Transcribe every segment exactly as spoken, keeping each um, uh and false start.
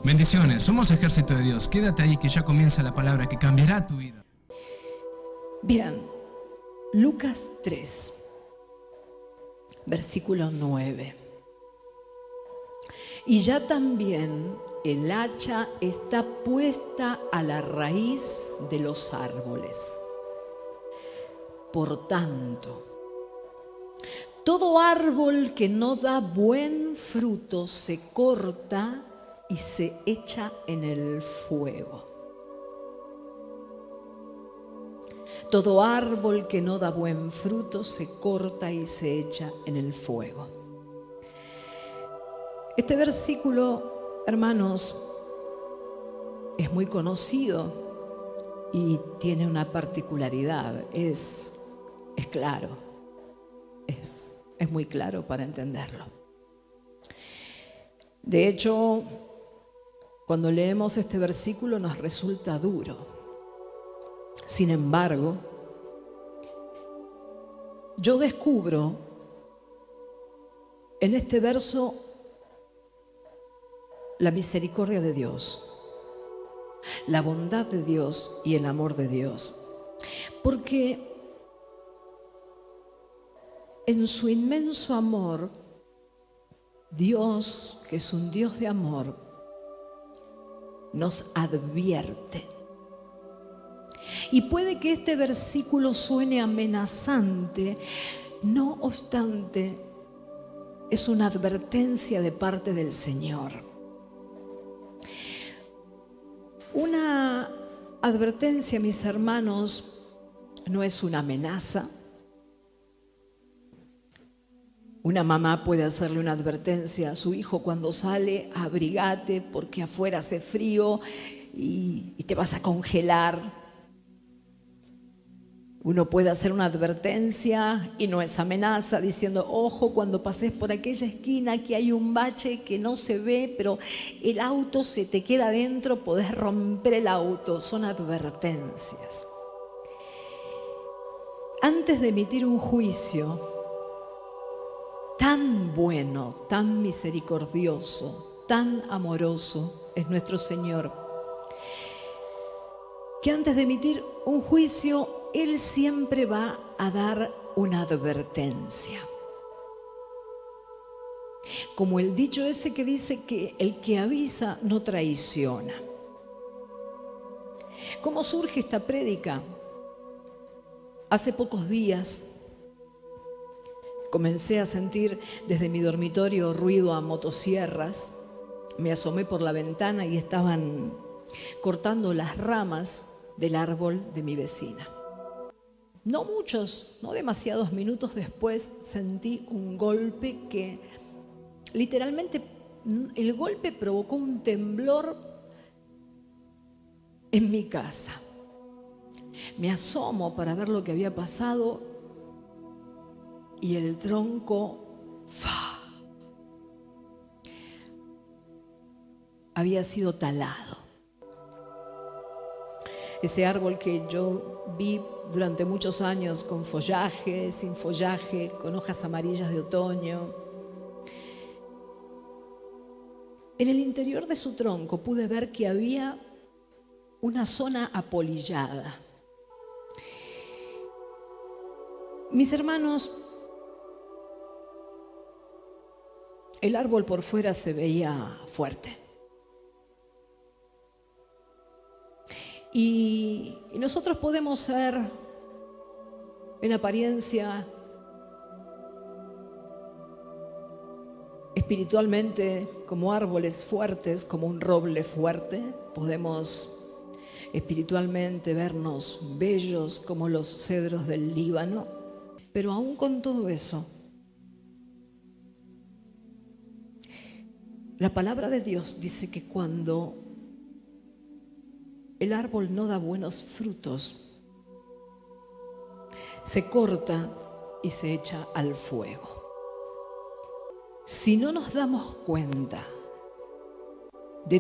Bendiciones, somos Ejército de Dios. Quédate ahí que ya comienza la palabra que cambiará tu vida. Bien, Lucas tres, versículo nueve. Y ya también el hacha está puesta a la raíz de los árboles. Por tanto, todo árbol que no da buen fruto se corta y se echa en el fuego. Todo árbol que no da buen fruto se corta y se echa en el fuego. Este versículo, hermanos, es muy conocido y tiene una particularidad. Es, es claro, es, es muy claro para entenderlo. De hecho, cuando leemos este versículo nos resulta duro. Sin embargo, yo descubro en este verso la misericordia de Dios, la bondad de Dios y el amor de Dios. Porque en su inmenso amor, Dios, que es un Dios de amor, nos advierte. Y puede que este versículo suene amenazante, no obstante, es una advertencia de parte del Señor. Una advertencia, mis hermanos, no es una amenaza. Una mamá puede hacerle una advertencia a su hijo cuando sale: abrigate porque afuera hace frío y, y te vas a congelar. Uno puede hacer una advertencia y no es amenaza, diciendo: ojo, cuando pases por aquella esquina que hay un bache que no se ve, pero el auto se te queda adentro, podés romper el auto. Son advertencias. Antes de emitir un juicio tan bueno, tan misericordioso, tan amoroso es nuestro Señor, que antes de emitir un juicio, Él siempre va a dar una advertencia. Como el dicho ese que dice que el que avisa no traiciona. ¿Cómo surge esta prédica? Hace pocos días comencé a sentir desde mi dormitorio ruido a motosierras. Me asomé por la ventana y estaban cortando las ramas del árbol de mi vecina. No muchos, no demasiados minutos después, sentí un golpe que literalmente, el golpe provocó un temblor en mi casa. Me asomo para ver lo que había pasado y el tronco ¡fa! Había sido talado. Ese árbol que yo vi durante muchos años con follaje, sin follaje, con hojas amarillas de otoño. En el interior de su tronco pude ver que había una zona apolillada. Mis hermanos, el árbol por fuera se veía fuerte. Y, y nosotros podemos ser, en apariencia, espiritualmente, como árboles fuertes, como un roble fuerte. Podemos espiritualmente vernos bellos como los cedros del Líbano. Pero aún con todo eso, la palabra de Dios dice que cuando el árbol no da buenos frutos, se corta y se echa al fuego. Si no nos damos cuenta de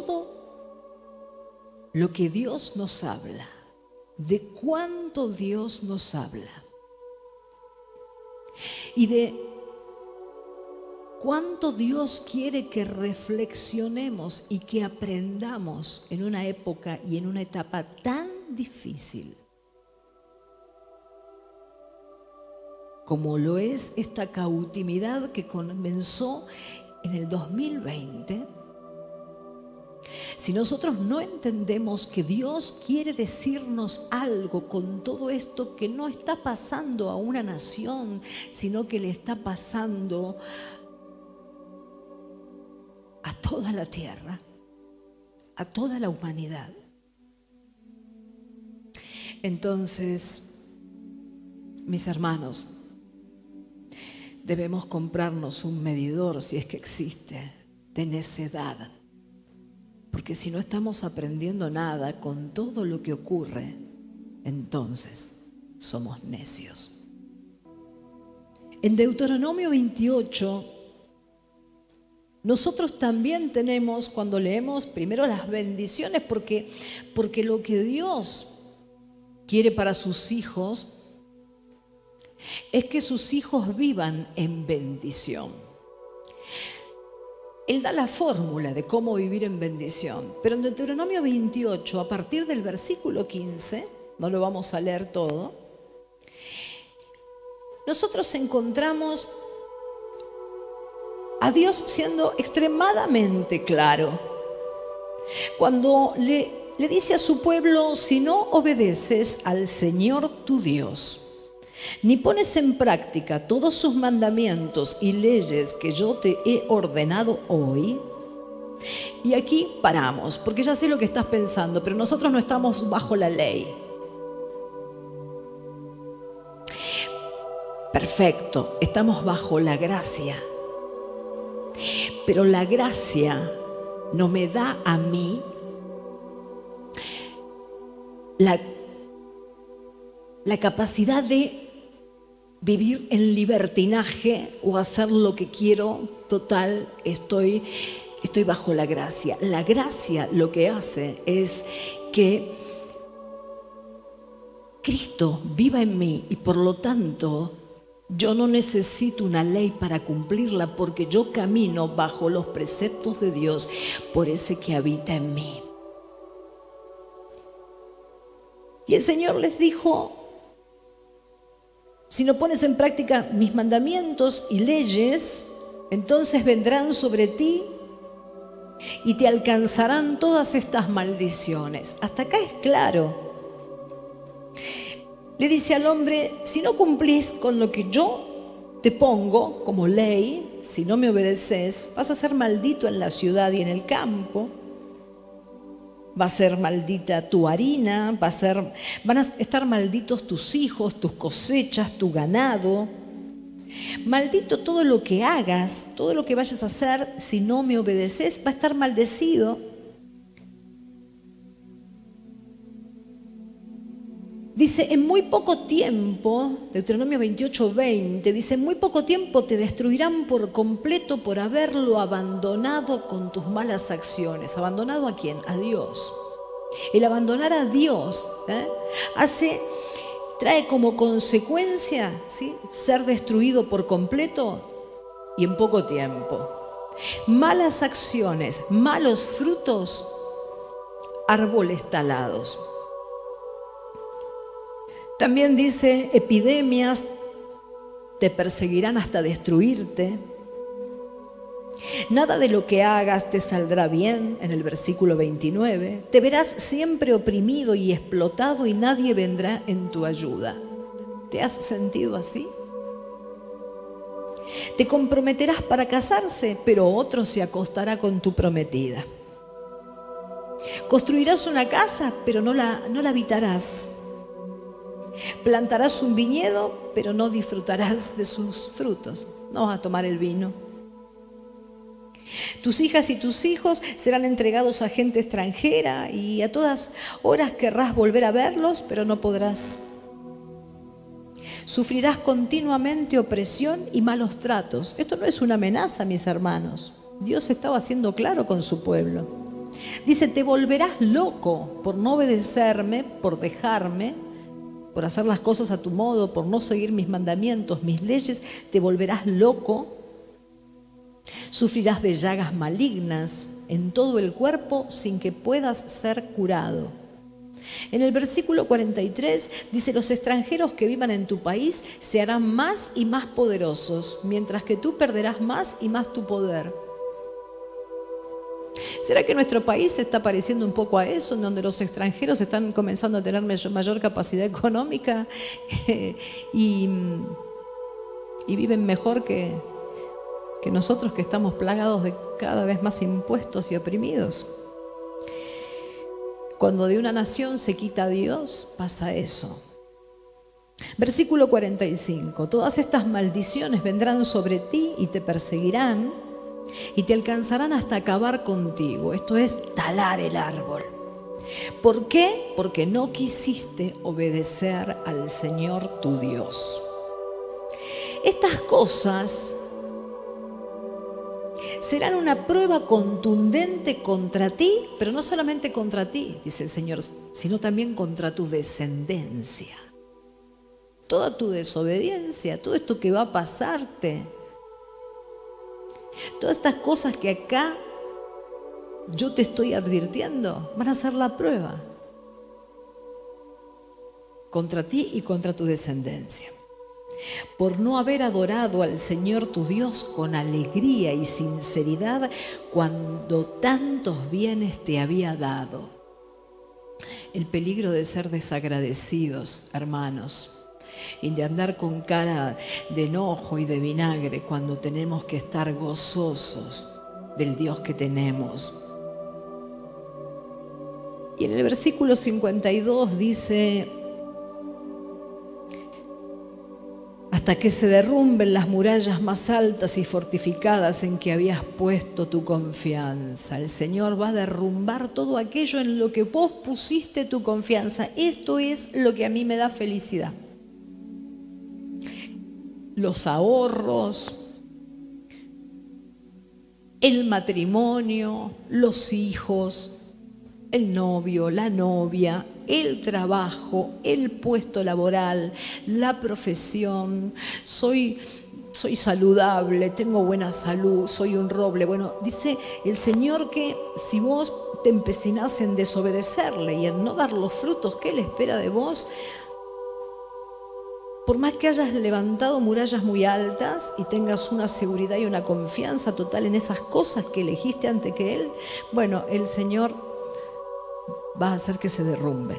todo lo que Dios nos habla, de cuánto Dios nos habla y de cuánto Dios quiere que reflexionemos y que aprendamos en una época y en una etapa tan difícil como lo es esta cautividad que comenzó en el dos mil veinte. Si nosotros no entendemos que Dios quiere decirnos algo con todo esto que no está pasando a una nación, sino que le está pasando a toda la tierra, a toda la humanidad. Entonces, mis hermanos, debemos comprarnos un medidor, si es que existe, de necedad. Porque si no estamos aprendiendo nada con todo lo que ocurre, entonces somos necios. En Deuteronomio veintiocho, nosotros también tenemos, cuando leemos primero las bendiciones, porque, porque lo que Dios quiere para sus hijos es que sus hijos vivan en bendición. Él da la fórmula de cómo vivir en bendición. Pero en Deuteronomio veintiocho, a partir del versículo quince, no lo vamos a leer todo, nosotros encontramos a Dios siendo extremadamente claro. Cuando le, le dice a su pueblo: si no obedeces al Señor tu Dios, ni pones en práctica todos sus mandamientos y leyes que yo te he ordenado hoy. Y aquí paramos, porque ya sé lo que estás pensando, pero nosotros no estamos bajo la ley. Perfecto, estamos bajo la gracia. Pero la gracia no me da a mí la, la capacidad de vivir en libertinaje o hacer lo que quiero. Total, estoy, estoy bajo la gracia. La gracia lo que hace es que Cristo viva en mí y por lo tanto yo no necesito una ley para cumplirla, porque yo camino bajo los preceptos de Dios por ese que habita en mí. Y el Señor les dijo: si no pones en práctica mis mandamientos y leyes, entonces vendrán sobre ti y te alcanzarán todas estas maldiciones. Hasta acá es claro. Le dice al hombre: si no cumplís con lo que yo te pongo como ley, si no me obedeces, vas a ser maldito en la ciudad y en el campo. Va a ser maldita tu harina, va a ser, van a estar malditos tus hijos, tus cosechas, tu ganado. Maldito todo lo que hagas, todo lo que vayas a hacer, si no me obedeces, va a estar maldecido. Dice, en muy poco tiempo, Deuteronomio veintiocho, veinte, dice, en muy poco tiempo te destruirán por completo por haberlo abandonado con tus malas acciones. ¿Abandonado a quién? A Dios. El abandonar a Dios ¿eh? hace, trae como consecuencia ¿sí? ser destruido por completo y en poco tiempo. Malas acciones, malos frutos, árboles talados. También dice, epidemias te perseguirán hasta destruirte. Nada de lo que hagas te saldrá bien, en el versículo veintinueve. Te verás siempre oprimido y explotado y nadie vendrá en tu ayuda. ¿Te has sentido así? Te comprometerás para casarse, pero otro se acostará con tu prometida. Construirás una casa, pero no la, no la habitarás. Plantarás un viñedo, pero no disfrutarás de sus frutos. No vas a tomar el vino. Tus hijas y tus hijos serán entregados a gente extranjera y a todas horas querrás volver a verlos, pero no podrás. Sufrirás continuamente opresión y malos tratos. Esto no es una amenaza, mis hermanos. Dios estaba siendo claro con su pueblo. Dice, te volverás loco por no obedecerme, por dejarme, por hacer las cosas a tu modo, por no seguir mis mandamientos, mis leyes, te volverás loco. Sufrirás de llagas malignas en todo el cuerpo sin que puedas ser curado. En el versículo cuarenta y tres dice: los extranjeros que vivan en tu país se harán más y más poderosos, mientras que tú perderás más y más tu poder. ¿Será que nuestro país se está pareciendo un poco a eso, en donde los extranjeros están comenzando a tener mayor capacidad económica y, y viven mejor que, que nosotros, que estamos plagados de cada vez más impuestos y oprimidos? Cuando de una nación se quita a Dios, pasa eso. Versículo cuarenta y cinco: todas estas maldiciones vendrán sobre ti y te perseguirán y te alcanzarán hasta acabar contigo. Esto es talar el árbol. ¿Por qué? Porque no quisiste obedecer al Señor tu Dios. Estas cosas serán una prueba contundente contra ti, pero no solamente contra ti, dice el Señor, sino también contra tu descendencia. Toda tu desobediencia, todo esto que va a pasarte, todas estas cosas que acá yo te estoy advirtiendo, van a ser la prueba contra ti y contra tu descendencia. Por no haber adorado al Señor tu Dios con alegría y sinceridad cuando tantos bienes te había dado. El peligro de ser desagradecidos, hermanos, y de andar con cara de enojo y de vinagre cuando tenemos que estar gozosos del Dios que tenemos. Y en el versículo cincuenta y dos dice: hasta que se derrumben las murallas más altas y fortificadas en que habías puesto tu confianza. El Señor va a derrumbar todo aquello en lo que vos pusiste tu confianza. Esto es lo que a mí me da felicidad. Los ahorros, el matrimonio, los hijos, el novio, la novia, el trabajo, el puesto laboral, la profesión. Soy, soy saludable, tengo buena salud, soy un roble. Bueno, dice el Señor que si vos te empecinás en desobedecerle y en no dar los frutos que Él espera de vos, por más que hayas levantado murallas muy altas y tengas una seguridad y una confianza total en esas cosas que elegiste antes que Él, bueno, el Señor va a hacer que se derrumben.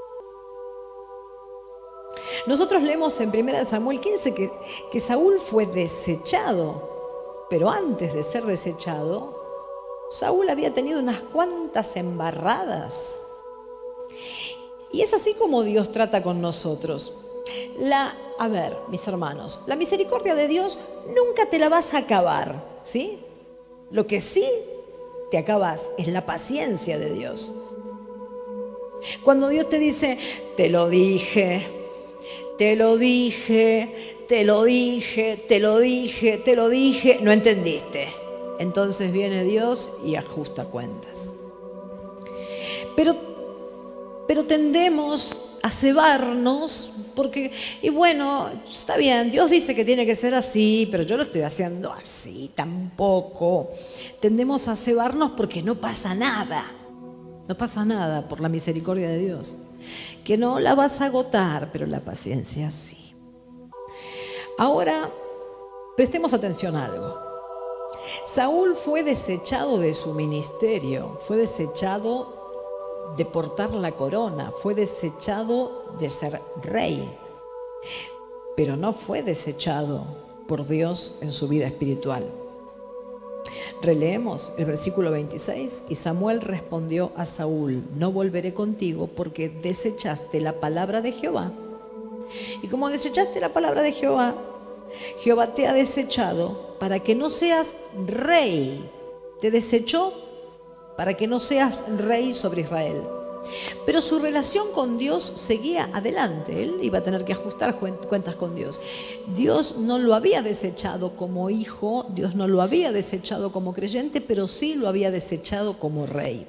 Nosotros leemos en primera de Samuel quince que, que Saúl fue desechado, pero antes de ser desechado, Saúl había tenido unas cuantas embarradas. Y es así como Dios trata con nosotros. La, a ver, mis hermanos, la misericordia de Dios nunca te la vas a acabar, ¿sí? Lo que sí te acabas es la paciencia de Dios. Cuando Dios te dice: te lo dije, te lo dije, te lo dije, te lo dije, te lo dije, no entendiste. Entonces viene Dios y ajusta cuentas. Pero, pero tendemos a cebarnos porque, y bueno, está bien, Dios dice que tiene que ser así, pero yo lo estoy haciendo así, tampoco. Tendemos a cebarnos porque no pasa nada. No pasa nada por la misericordia de Dios, que no la vas a agotar, pero la paciencia sí. Ahora, prestemos atención a algo. Saúl fue desechado de su ministerio, fue desechado de portar la corona, fue desechado de ser rey, pero no fue desechado por Dios en su vida espiritual. Releemos el versículo veintiséis. Y Samuel respondió a Saúl: no volveré contigo porque desechaste la palabra de Jehová. Y como desechaste la palabra de Jehová, Jehová te ha desechado para que no seas rey. Te desechó para que no seas rey sobre Israel. Pero su relación con Dios seguía adelante. Él iba a tener que ajustar cuentas con Dios. Dios no lo había desechado como hijo, Dios no lo había desechado como creyente, pero sí lo había desechado como rey.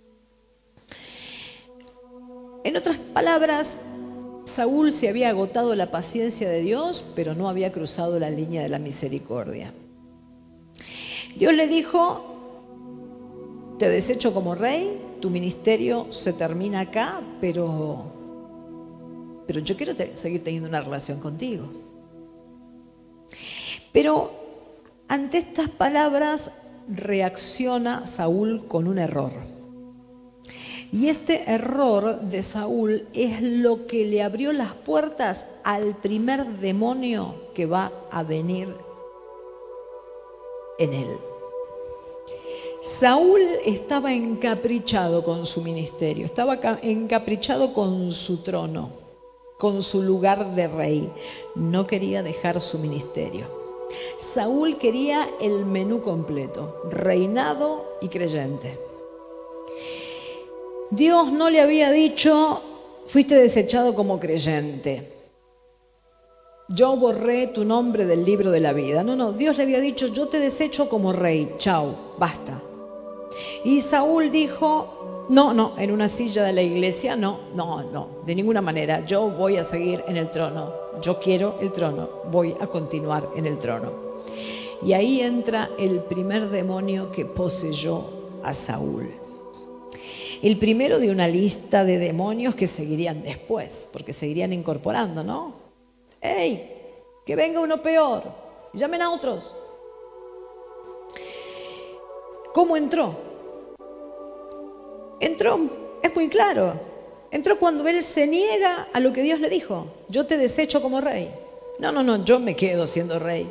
En otras palabras, Saúl se había agotado la paciencia de Dios, pero no había cruzado la línea de la misericordia. Dios le dijo, te desecho como rey, tu ministerio se termina acá, pero, pero yo quiero te, seguir teniendo una relación contigo. Pero ante estas palabras reacciona Saúl con un error. Y este error de Saúl es lo que le abrió las puertas al primer demonio que va a venir en él. Saúl estaba encaprichado con su ministerio, estaba encaprichado con su trono, con su lugar de rey. No quería dejar su ministerio. Saúl quería el menú completo, reinado y creyente. Dios no le había dicho, fuiste desechado como creyente. Yo borré tu nombre del libro de la vida. No, no, Dios le había dicho, yo te desecho como rey, chao, basta. Y Saúl dijo, no, no, en una silla de la iglesia, no, no, no, de ninguna manera, yo voy a seguir en el trono, yo quiero el trono, voy a continuar en el trono. Y ahí entra el primer demonio que poseyó a Saúl. El primero de una lista de demonios que seguirían después, porque seguirían incorporando, ¿no? ¡Ey! Que venga uno peor, llamen a otros. ¿Cómo entró? Entró, es muy claro, entró cuando él se niega a lo que Dios le dijo. Yo te desecho como rey. No, no, no, yo me quedo siendo rey.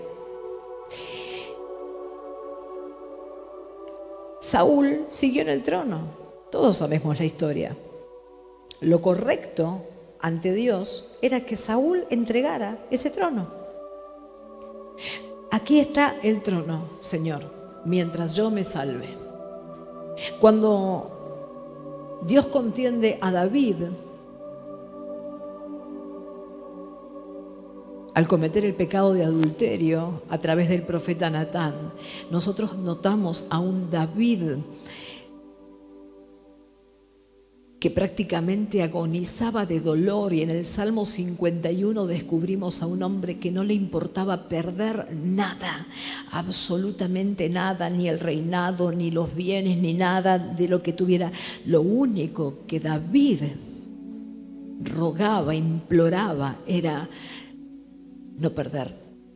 Saúl siguió en el trono. Todos sabemos la historia. Lo correcto ante Dios era que Saúl entregara ese trono. Aquí está el trono, Señor, mientras yo me salve. Cuando Dios contiende a David al cometer el pecado de adulterio a través del profeta Natán, nosotros notamos a un David que prácticamente agonizaba de dolor, y en el Salmo cincuenta y uno descubrimos a un hombre que no le importaba perder nada, absolutamente nada, ni el reinado, ni los bienes, ni nada de lo que tuviera. Lo único que David rogaba, imploraba, era no perder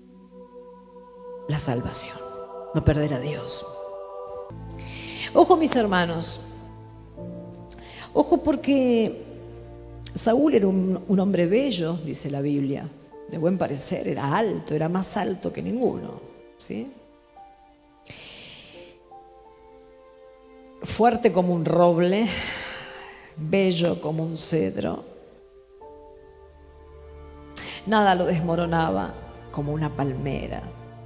la salvación, no perder a Dios. Ojo, mis hermanos, ojo, porque Saúl era un, un hombre bello, dice la Biblia, de buen parecer, era alto, era más alto que ninguno, ¿sí? Fuerte como un roble, bello como un cedro. Nada lo desmoronaba, como una palmera.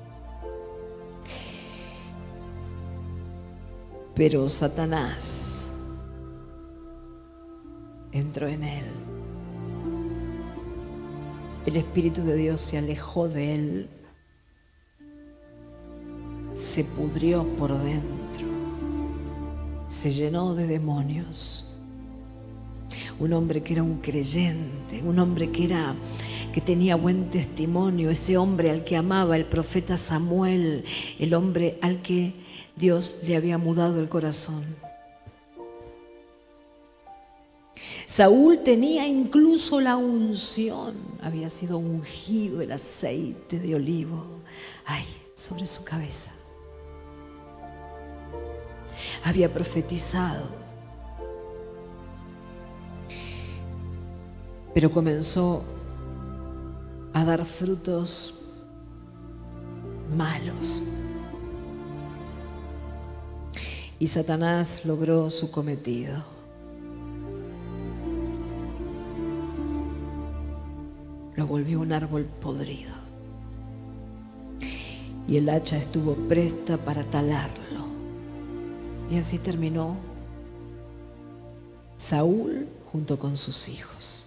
Pero Satanás entró en él. El Espíritu de Dios se alejó de él, se pudrió por dentro, se llenó de demonios. Un hombre que era un creyente, un hombre que era que tenía buen testimonio, ese hombre al que amaba el profeta Samuel, el hombre al que Dios le había mudado el corazón. Saúl tenía incluso la unción, había sido ungido el aceite de olivo, ay, sobre su cabeza. Había profetizado, pero comenzó a dar frutos malos. Y Satanás logró su cometido. Lo volvió un árbol podrido. Y el hacha estuvo presta para talarlo. Y así terminó Saúl junto con sus hijos.